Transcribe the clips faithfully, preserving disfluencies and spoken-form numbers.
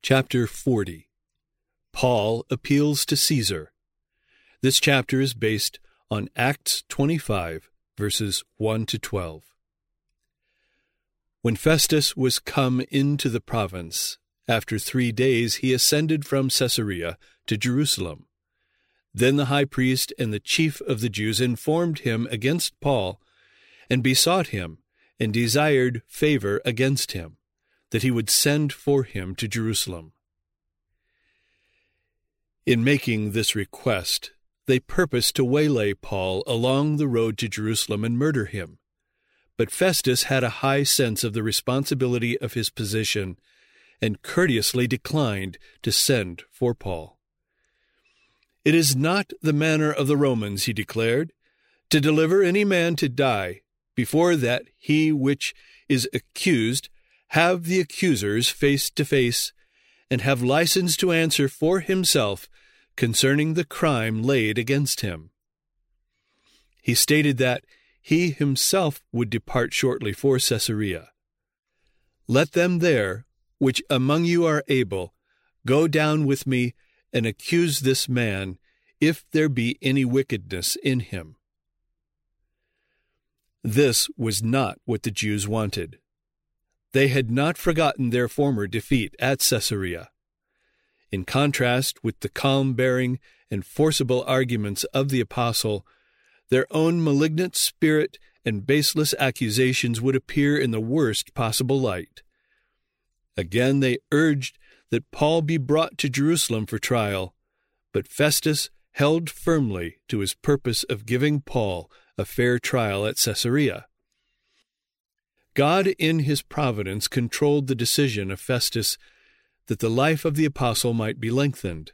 Chapter forty. Paul appeals to Caesar. This chapter is based on Acts twenty-five, verses one to twelve. When Festus was come into the province, after three days he ascended from Caesarea to Jerusalem. Then the high priest and the chief of the Jews informed him against Paul, and besought him, and desired favor against him, that he would send for him to Jerusalem. In making this request, they purposed to waylay Paul along the road to Jerusalem and murder him. But Festus had a high sense of the responsibility of his position and courteously declined to send for Paul. "It is not the manner of the Romans," he declared, "to deliver any man to die, before that he which is accused have the accusers face to face, and have license to answer for himself concerning the crime laid against him." He stated that he himself would depart shortly for Caesarea. "Let them there, which among you are able, go down with me and accuse this man, if there be any wickedness in him." This was not what the Jews wanted. They had not forgotten their former defeat at Caesarea. In contrast with the calm bearing and forcible arguments of the apostle, their own malignant spirit and baseless accusations would appear in the worst possible light. Again they urged that Paul be brought to Jerusalem for trial, but Festus held firmly to his purpose of giving Paul a fair trial at Caesarea. God in his providence controlled the decision of Festus that the life of the apostle might be lengthened.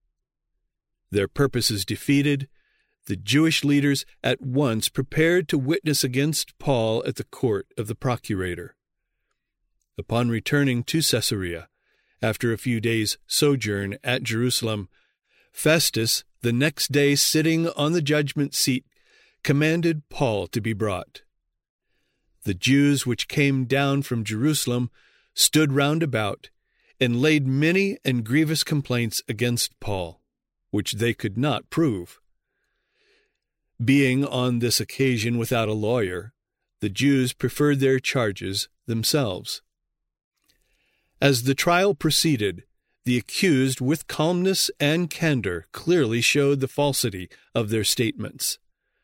Their purposes defeated, the Jewish leaders at once prepared to witness against Paul at the court of the procurator. Upon returning to Caesarea, after a few days' sojourn at Jerusalem, Festus, the next day sitting on the judgment seat, commanded Paul to be brought. The Jews which came down from Jerusalem stood round about, and laid many and grievous complaints against Paul, which they could not prove. Being on this occasion without a lawyer, the Jews preferred their charges themselves. As the trial proceeded, the accused, with calmness and candor, clearly showed the falsity of their statements.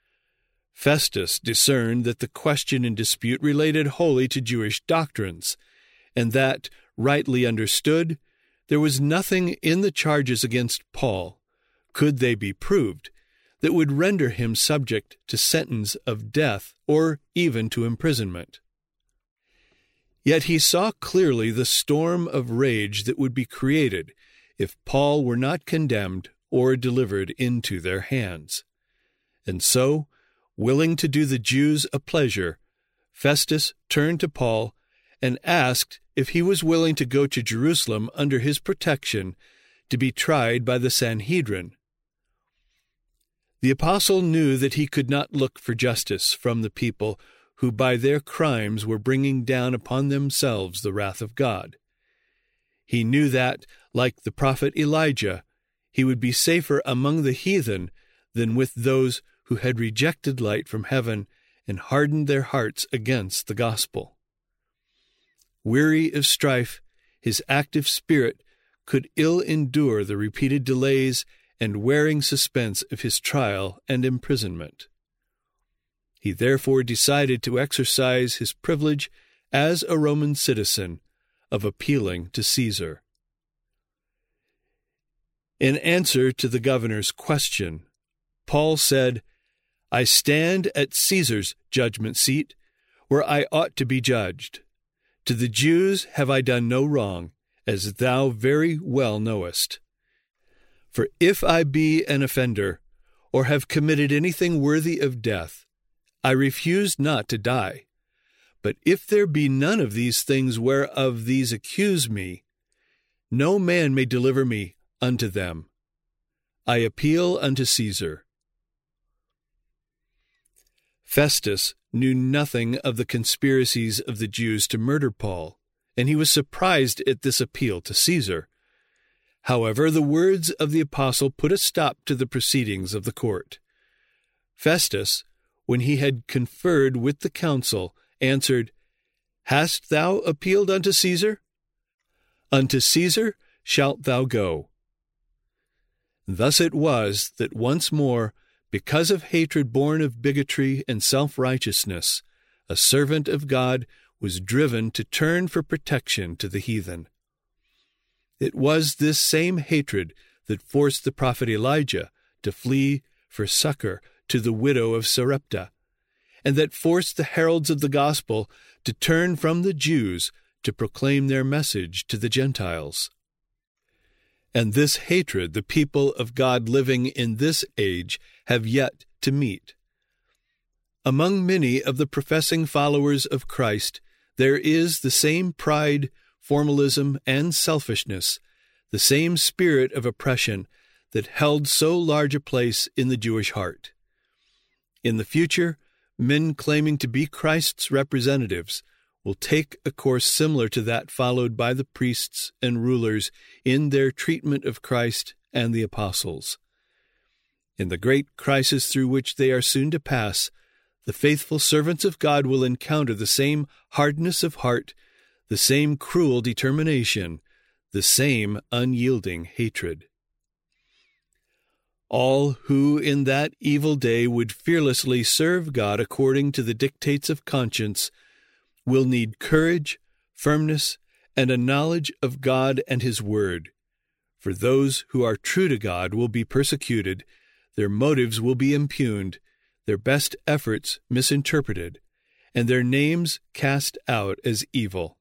Festus discerned that the question in dispute related wholly to Jewish doctrines, and that, rightly understood, there was nothing in the charges against Paul, could they be proved, that would render him subject to sentence of death or even to imprisonment. Yet he saw clearly the storm of rage that would be created if Paul were not condemned or delivered into their hands. And so, willing to do the Jews a pleasure, Festus turned to Paul and asked if he was willing to go to Jerusalem under his protection to be tried by the Sanhedrin. The apostle knew that he could not look for justice from the people who by their crimes were bringing down upon themselves the wrath of God. He knew that, like the prophet Elijah, he would be safer among the heathen than with those who had rejected light from heaven and hardened their hearts against the gospel. Weary of strife, his active spirit could ill endure the repeated delays and wearing suspense of his trial and imprisonment. He therefore decided to exercise his privilege as a Roman citizen of appealing to Caesar. In answer to the governor's question, Paul said, "I stand at Caesar's judgment seat, where I ought to be judged. To the Jews have I done no wrong, as thou very well knowest. For if I be an offender, or have committed anything worthy of death, I refuse not to die. But if there be none of these things whereof these accuse me, no man may deliver me unto them. I appeal unto Caesar." Festus knew nothing of the conspiracies of the Jews to murder Paul, and he was surprised at this appeal to Caesar, However, the words of the apostle put a stop to the proceedings of the court. Festus, when he had conferred with the council, answered, Hast thou appealed unto Caesar? Unto Caesar shalt thou go. Thus it was that once more, because of hatred born of bigotry and self-righteousness, a servant of God was driven to turn for protection to the heathen. It was this same hatred that forced the prophet Elijah to flee for succor to the widow of Sarepta, and that forced the heralds of the gospel to turn from the Jews to proclaim their message to the Gentiles. And this hatred the people of God living in this age have yet to meet. Among many of the professing followers of Christ, there is the same pride, formalism, and selfishness, the same spirit of oppression that held so large a place in the Jewish heart. In the future, men claiming to be Christ's representatives will take a course similar to that followed by the priests and rulers in their treatment of Christ and the apostles. In the great crisis through which they are soon to pass, the faithful servants of God will encounter the same hardness of heart, the same cruel determination, the same unyielding hatred. All who in that evil day would fearlessly serve God according to the dictates of conscience will need courage, firmness, and a knowledge of God and His Word. For those who are true to God will be persecuted, their motives will be impugned, their best efforts misinterpreted, and their names cast out as evil.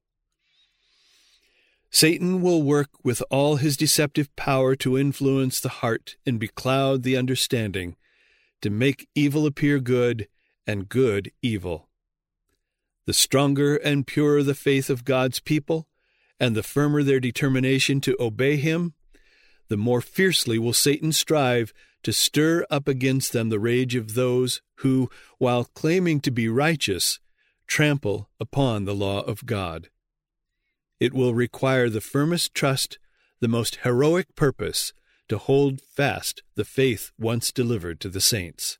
Satan will work with all his deceptive power to influence the heart and becloud the understanding, to make evil appear good and good evil. The stronger and purer the faith of God's people, and the firmer their determination to obey Him, the more fiercely will Satan strive to stir up against them the rage of those who, while claiming to be righteous, trample upon the law of God. It will require the firmest trust, the most heroic purpose, to hold fast the faith once delivered to the saints.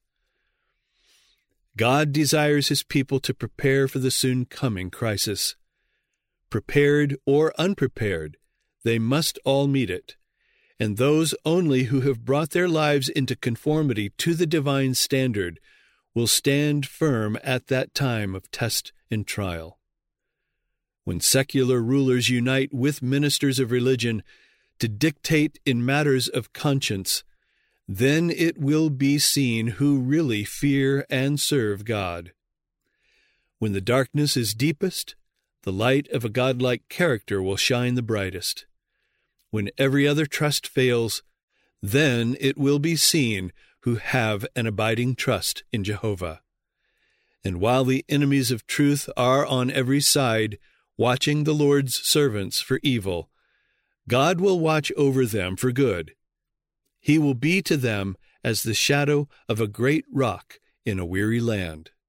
God desires His people to prepare for the soon coming crisis. Prepared or unprepared, they must all meet it, and those only who have brought their lives into conformity to the divine standard will stand firm at that time of test and trial. When secular rulers unite with ministers of religion to dictate in matters of conscience, then it will be seen who really fear and serve God. When the darkness is deepest, the light of a godlike character will shine the brightest. When every other trust fails, then it will be seen who have an abiding trust in Jehovah. And while the enemies of truth are on every side, watching the Lord's servants for evil, God will watch over them for good. He will be to them as the shadow of a great rock in a weary land.